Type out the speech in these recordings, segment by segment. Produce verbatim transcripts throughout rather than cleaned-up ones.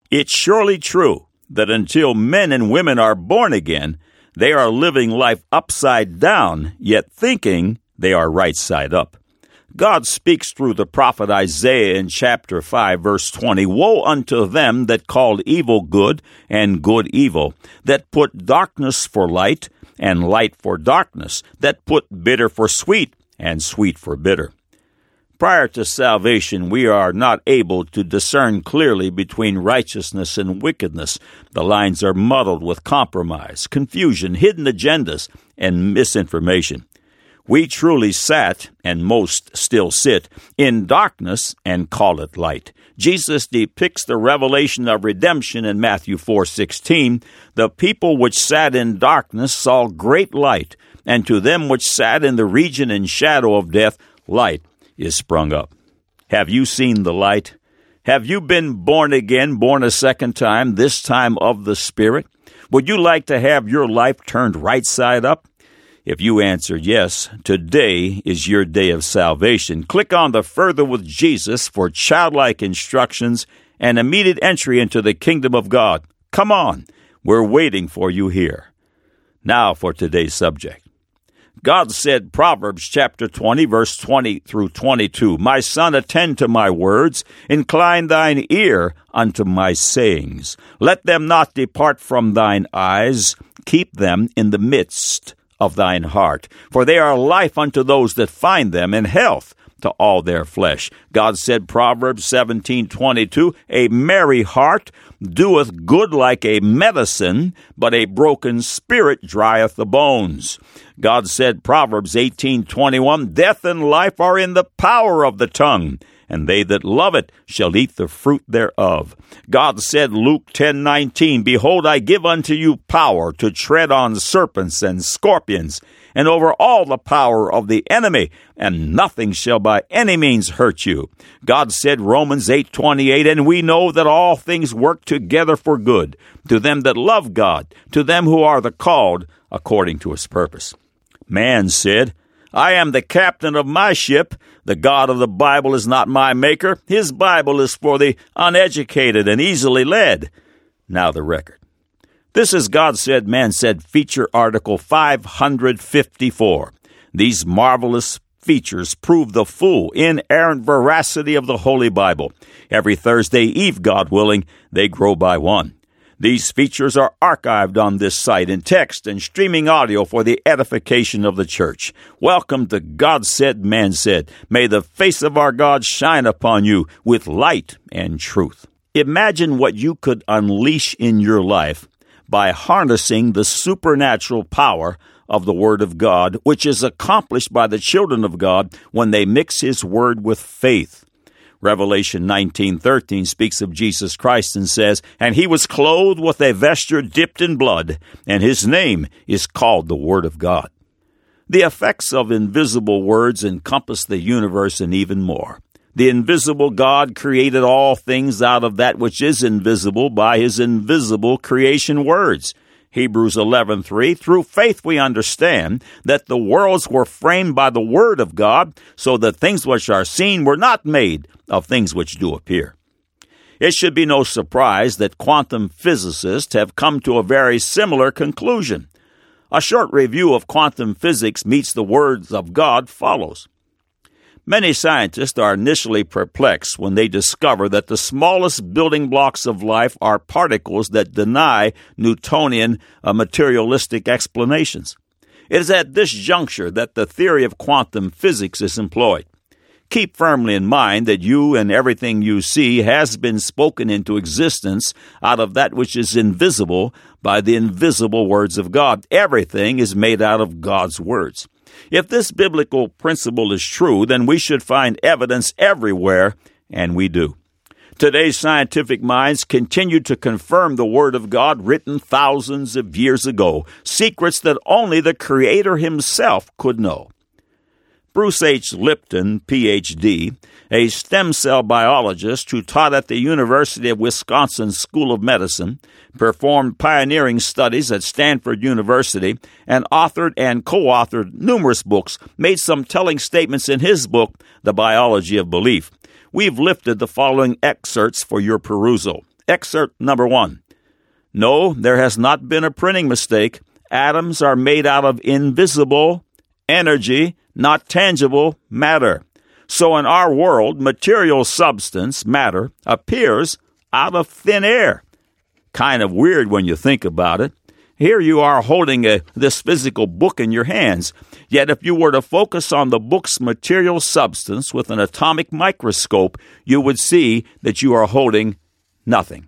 It's surely true that until men and women are born again, they are living life upside down, yet thinking they are right side up. God speaks through the prophet Isaiah in chapter five, verse twenty, "Woe unto them that called evil good and good evil, that put darkness for light and light for darkness, that put bitter for sweet and sweet for bitter." Prior to salvation, we are not able to discern clearly between righteousness and wickedness. The lines are muddled with compromise, confusion, hidden agendas, and misinformation. We truly sat, and most still sit, in darkness and call it light. Jesus depicts the revelation of redemption in Matthew four sixteen. "The people which sat in darkness saw great light, and to them which sat in the region and shadow of death, light is sprung up." Have you seen the light? Have you been born again, born a second time, this time of the Spirit? Would you like to have your life turned right side up? If you answered yes, today is your day of salvation. Click on the Further with Jesus for childlike instructions and immediate entry into the kingdom of God. Come on, we're waiting for you here. Now for today's subject. God said, Proverbs chapter twenty, verse twenty through twenty-two, "My son, attend to my words, incline thine ear unto my sayings. Let them not depart from thine eyes, keep them in the midst of thine heart. For they are life unto those that find them, and health to all their flesh." God said, Proverbs seventeen twenty-two, "A merry heart doeth good like a medicine, but a broken spirit drieth the bones." God said, Proverbs eighteen twenty-one, "Death and life are in the power of the tongue, and they that love it shall eat the fruit thereof." God said, Luke ten nineteen, "Behold, I give unto you power to tread on serpents and scorpions, and over all the power of the enemy, and nothing shall by any means hurt you." God said, Romans eight twenty-eight, "And we know that all things work together for good, to them that love God, to them who are the called according to his purpose." Man said, "I am the captain of my ship. The God of the Bible is not my maker. His Bible is for the uneducated and easily led." Now the record. This is God Said, Man Said feature article five hundred fifty-four. These marvelous features prove the full, inerrant veracity of the Holy Bible. Every Thursday eve, God willing, they grow by one. These features are archived on this site in text and streaming audio for the edification of the church. Welcome to God Said, Man Said. May the face of our God shine upon you with light and truth. Imagine what you could unleash in your life by harnessing the supernatural power of the Word of God, which is accomplished by the children of God when they mix His Word with faith. Revelation nineteen thirteen speaks of Jesus Christ and says, "And he was clothed with a vesture dipped in blood, and his name is called the Word of God." The effects of invisible words encompass the universe and even more. The invisible God created all things out of that which is invisible by his invisible creation words. Hebrews eleven three, "Through faith we understand that the worlds were framed by the word of God, so that things which are seen were not made of things which do appear." It should be no surprise that quantum physicists have come to a very similar conclusion. A short review of quantum physics meets the words of God follows. Many scientists are initially perplexed when they discover that the smallest building blocks of life are particles that deny Newtonian uh, materialistic explanations. It is at this juncture that the theory of quantum physics is employed. Keep firmly in mind that you and everything you see has been spoken into existence out of that which is invisible by the invisible words of God. Everything is made out of God's words. If this biblical principle is true, then we should find evidence everywhere, and we do. Today's scientific minds continue to confirm the Word of God written thousands of years ago, secrets that only the Creator himself could know. Bruce H. Lipton, P H D, a stem cell biologist who taught at the University of Wisconsin School of Medicine, performed pioneering studies at Stanford University, and authored and co-authored numerous books, made some telling statements in his book, The Biology of Belief. We've lifted the following excerpts for your perusal. Excerpt number one. No, there has not been a printing mistake. Atoms are made out of invisible energy, not tangible matter. So in our world, material substance, matter, appears out of thin air. Kind of weird when you think about it. Here you are holding a, this physical book in your hands. Yet if you were to focus on the book's material substance with an atomic microscope, you would see that you are holding nothing.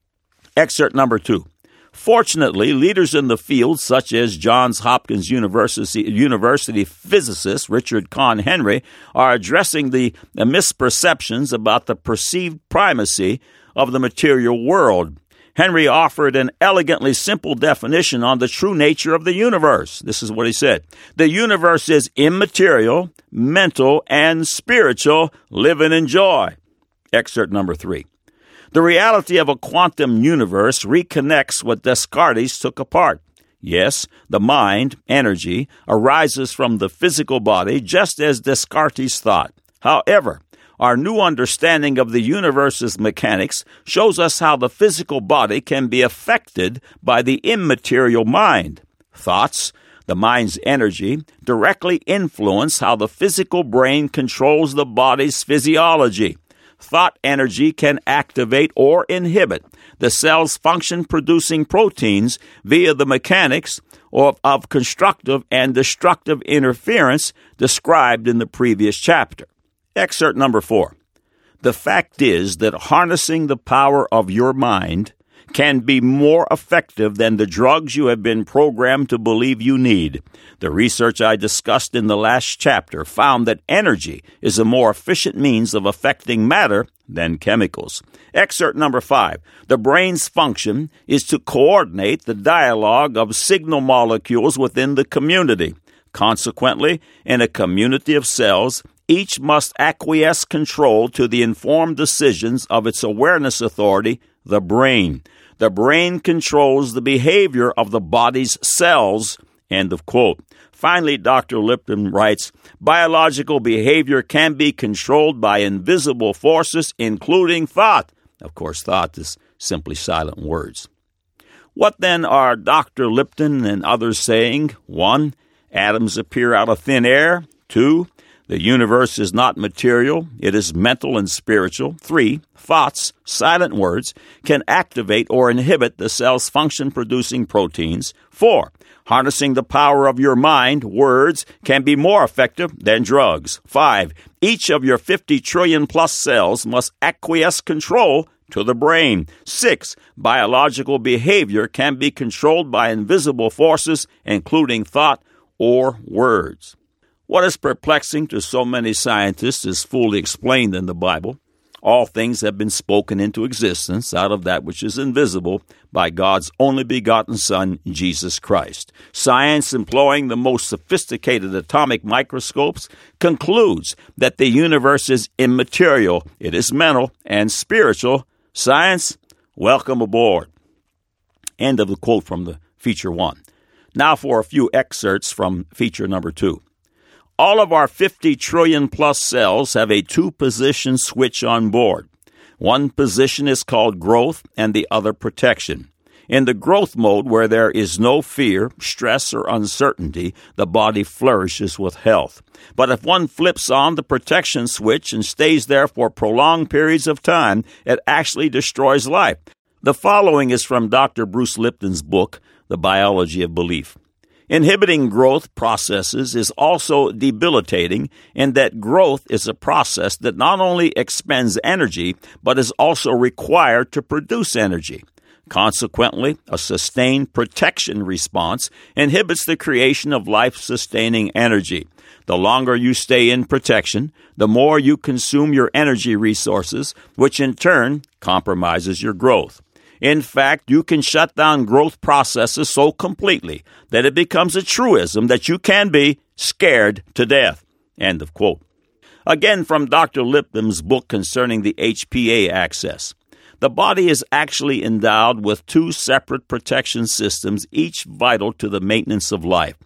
Excerpt number two. Fortunately, leaders in the field, such as Johns Hopkins University, University physicist Richard Conn Henry, are addressing the, the misperceptions about the perceived primacy of the material world. Henry offered an elegantly simple definition on the true nature of the universe. This is what he said. The universe is immaterial, mental, and spiritual. Live and enjoy. Excerpt number three. The reality of a quantum universe reconnects what Descartes took apart. Yes, the mind, energy, arises from the physical body just as Descartes thought. However, our new understanding of the universe's mechanics shows us how the physical body can be affected by the immaterial mind. Thoughts, the mind's energy, directly influence how the physical brain controls the body's physiology. Thought energy can activate or inhibit the cell's function-producing proteins via the mechanics of, of constructive and destructive interference described in the previous chapter. Excerpt number four. The fact is that harnessing the power of your mind can be more effective than the drugs you have been programmed to believe you need. The research I discussed in the last chapter found that energy is a more efficient means of affecting matter than chemicals. Excerpt number five. The brain's function is to coordinate the dialogue of signal molecules within the community. Consequently, in a community of cells, each must acquiesce control to the informed decisions of its awareness authority, the brain. The brain controls the behavior of the body's cells. End of quote. Finally, Doctor Lipton writes, biological behavior can be controlled by invisible forces, including thought. Of course, thought is simply silent words. What then are Doctor Lipton and others saying? One, atoms appear out of thin air. Two, the universe is not material, it is mental and spiritual. Three, thoughts, silent words, can activate or inhibit the cell's function-producing proteins. Four, harnessing the power of your mind, words, can be more effective than drugs. Five, each of your fifty trillion plus cells must acquiesce control to the brain. Six, biological behavior can be controlled by invisible forces, including thought or words. What is perplexing to so many scientists is fully explained in the Bible. All things have been spoken into existence out of that which is invisible by God's only begotten Son, Jesus Christ. Science, employing the most sophisticated atomic microscopes, concludes that the universe is immaterial. It is mental and spiritual. Science, welcome aboard. End of the quote from the feature one. Now for a few excerpts from feature number two. All of our fifty trillion plus cells have a two-position switch on board. One position is called growth and the other protection. In the growth mode, where there is no fear, stress, or uncertainty, the body flourishes with health. But if one flips on the protection switch and stays there for prolonged periods of time, it actually destroys life. The following is from Doctor Bruce Lipton's book, The Biology of Belief. Inhibiting growth processes is also debilitating in that growth is a process that not only expends energy, but is also required to produce energy. Consequently, a sustained protection response inhibits the creation of life-sustaining energy. The longer you stay in protection, the more you consume your energy resources, which in turn compromises your growth. In fact, you can shut down growth processes so completely that it becomes a truism that you can be scared to death. End of quote. Again, from Doctor Lipton's book concerning the H P A axis. The body is actually endowed with two separate protection systems, each vital to the maintenance of life.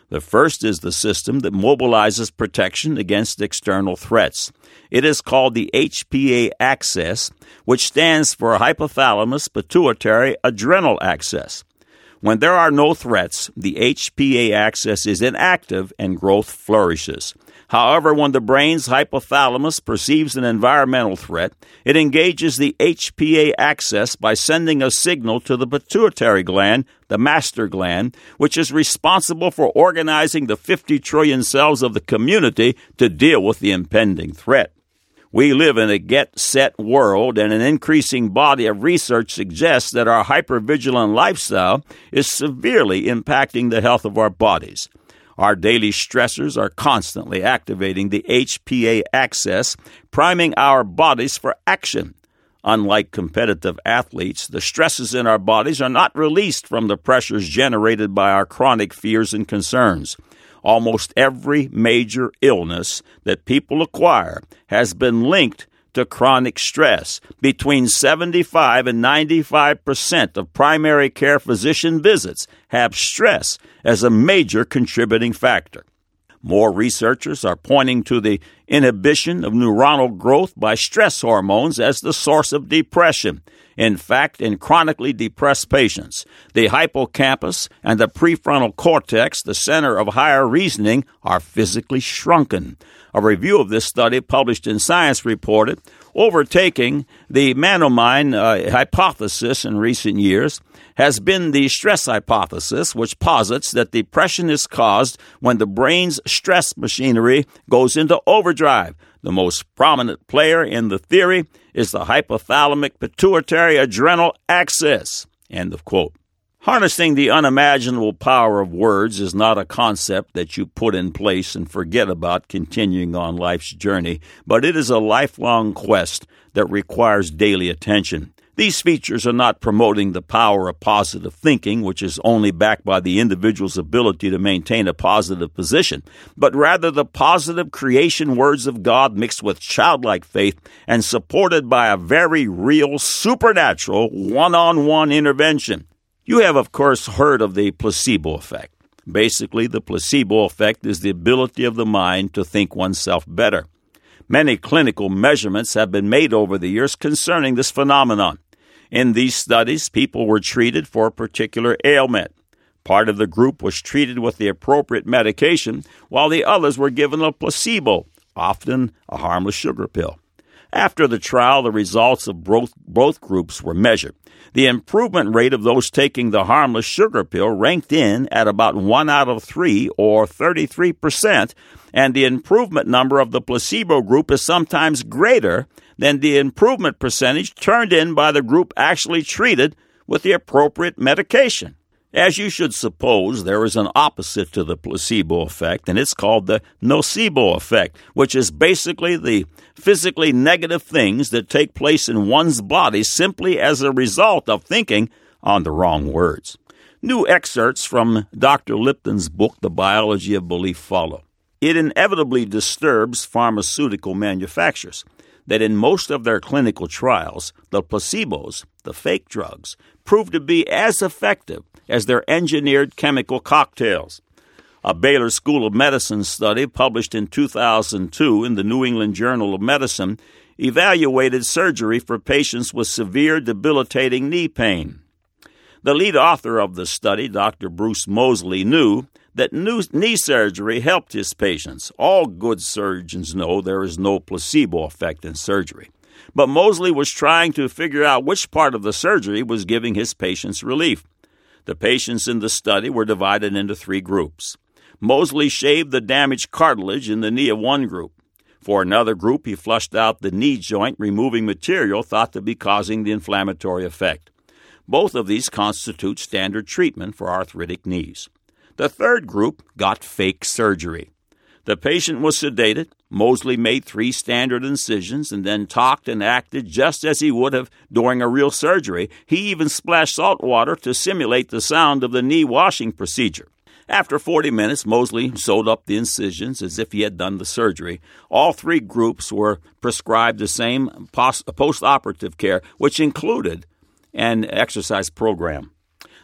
The first is the system that mobilizes protection against external threats. It is called the H P A axis, which stands for hypothalamus pituitary adrenal axis. When there are no threats, the H P A axis is inactive and growth flourishes. However, when the brain's hypothalamus perceives an environmental threat, it engages the H P A axis by sending a signal to the pituitary gland, the master gland, which is responsible for organizing the fifty trillion cells of the community to deal with the impending threat. We live in a get-set world, and an increasing body of research suggests that our hypervigilant lifestyle is severely impacting the health of our bodies. Our daily stressors are constantly activating the H P A axis, priming our bodies for action. Unlike competitive athletes, the stresses in our bodies are not released from the pressures generated by our chronic fears and concerns. Almost every major illness that people acquire has been linked to chronic stress. Between seventy-five and ninety-five percent of primary care physician visits have stress as a major contributing factor. More researchers are pointing to the inhibition of neuronal growth by stress hormones as the source of depression. In fact, in chronically depressed patients, the hippocampus and the prefrontal cortex, the center of higher reasoning, are physically shrunken. A review of this study published in Science reported, overtaking the monoamine uh, hypothesis in recent years, has been the stress hypothesis, which posits that depression is caused when the brain's stress machinery goes into overdrive. The most prominent player in the theory is the hypothalamic pituitary adrenal axis. End of quote. Harnessing the unimaginable power of words is not a concept that you put in place and forget about continuing on life's journey, but it is a lifelong quest that requires daily attention. These features are not promoting the power of positive thinking, which is only backed by the individual's ability to maintain a positive position, but rather the positive creation words of God mixed with childlike faith and supported by a very real, supernatural, one-on-one intervention. You have, of course, heard of the placebo effect. Basically, the placebo effect is the ability of the mind to think oneself better. Many clinical measurements have been made over the years concerning this phenomenon. In these studies, people were treated for a particular ailment. Part of the group was treated with the appropriate medication, while the others were given a placebo, often a harmless sugar pill. After the trial, the results of both, both groups were measured. The improvement rate of those taking the harmless sugar pill ranked in at about one out of three, or thirty-three percent, and the improvement number of the placebo group is sometimes greater than the improvement percentage turned in by the group actually treated with the appropriate medication. As you should suppose, there is an opposite to the placebo effect, and it's called the nocebo effect, which is basically the physically negative things that take place in one's body simply as a result of thinking on the wrong words. New excerpts from Doctor Lipton's book, The Biology of Belief, follow. It inevitably disturbs pharmaceutical manufacturers that in most of their clinical trials, the placebos, the fake drugs, prove to be as effective as their engineered chemical cocktails. A Baylor School of Medicine study published in two thousand two in the New England Journal of Medicine evaluated surgery for patients with severe debilitating knee pain. The lead author of the study, Doctor Bruce Moseley, knew that knee surgery helped his patients. All good surgeons know there is no placebo effect in surgery. But Moseley was trying to figure out which part of the surgery was giving his patients relief. The patients in the study were divided into three groups. Moseley shaved the damaged cartilage in the knee of one group. For another group, he flushed out the knee joint, removing material thought to be causing the inflammatory effect. Both of these constitute standard treatment for arthritic knees. The third group got fake surgery. The patient was sedated. Moseley made three standard incisions and then talked and acted just as he would have during a real surgery. He even splashed salt water to simulate the sound of the knee washing procedure. After forty minutes, Moseley sewed up the incisions as if he had done the surgery. All three groups were prescribed the same post- post-operative care, which included an exercise program.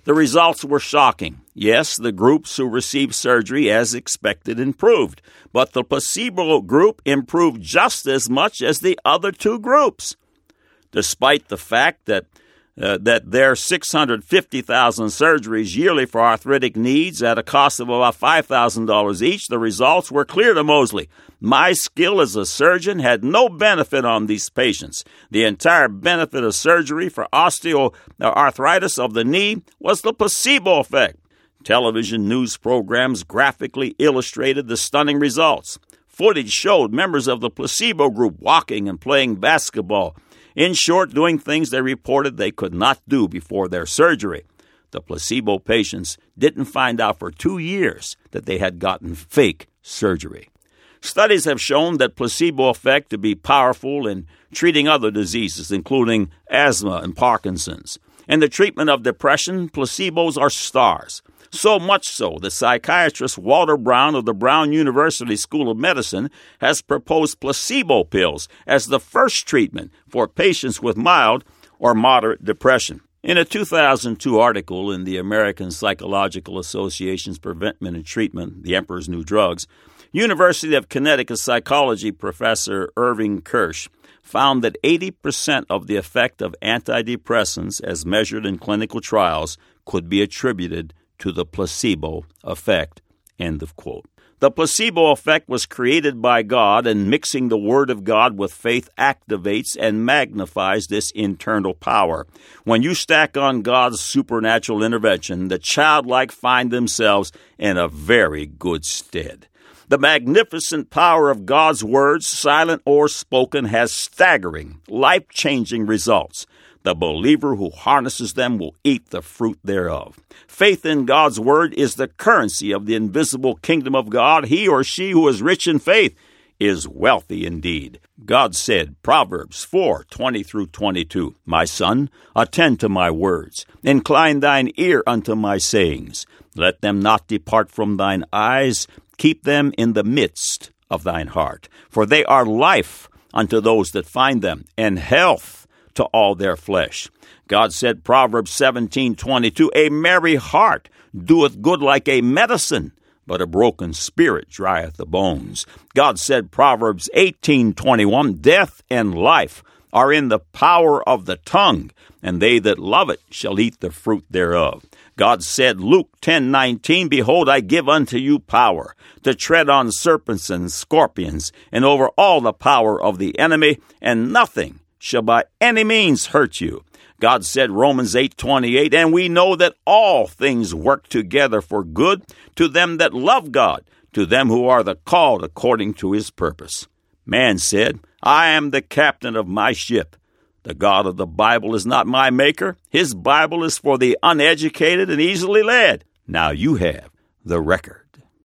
The results were shocking. Yes, the groups who received surgery as expected improved, but the placebo group improved just as much as the other two groups. Despite the fact that uh, that their six hundred fifty thousand surgeries yearly for arthritic needs at a cost of about five thousand dollars each, the results were clear to Mosley. My skill as a surgeon had no benefit on these patients. The entire benefit of surgery for osteoarthritis of the knee was the placebo effect. Television news programs graphically illustrated the stunning results. Footage showed members of the placebo group walking and playing basketball. In short, doing things they reported they could not do before their surgery. The placebo patients didn't find out for two years that they had gotten fake surgery. Studies have shown that placebo effect to be powerful in treating other diseases, including asthma and Parkinson's. In the treatment of depression, placebos are stars. So much so that psychiatrist Walter Brown of the Brown University School of Medicine has proposed placebo pills as the first treatment for patients with mild or moderate depression. In a two thousand two article in the American Psychological Association's Preventment and Treatment, The Emperor's New Drugs, University of Connecticut psychology professor Irving Kirsch found that eighty percent of the effect of antidepressants as measured in clinical trials could be attributed to the placebo effect. End of quote. The placebo effect was created by God, and mixing the Word of God with faith activates and magnifies this internal power. When you stack on God's supernatural intervention, the childlike find themselves in a very good stead. The magnificent power of God's words, silent or spoken, has staggering, life-changing results. The believer who harnesses them will eat the fruit thereof. Faith in God's word is the currency of the invisible kingdom of God. He or she who is rich in faith is wealthy indeed. God said, Proverbs four, twenty through twenty-two, My son, attend to my words. Incline thine ear unto my sayings. Let them not depart from thine eyes. Keep them in the midst of thine heart. For they are life unto those that find them, and health to all their flesh. God said, Proverbs seventeen, twenty-two, A merry heart doeth good like a medicine, but a broken spirit drieth the bones. God said, Proverbs eighteen, twenty-one, Death and life are in the power of the tongue, and they that love it shall eat the fruit thereof. God said, Luke ten, nineteen, Behold, I give unto you power to tread on serpents and scorpions, and over all the power of the enemy, and nothing shall by any means hurt you. God said, Romans eight, twenty-eight, And we know that all things work together for good to them that love God, to them who are the called according to his purpose. Man said, I am the captain of my ship. The God of the Bible is not my maker. His Bible is for the uneducated and easily led. Now you have the record.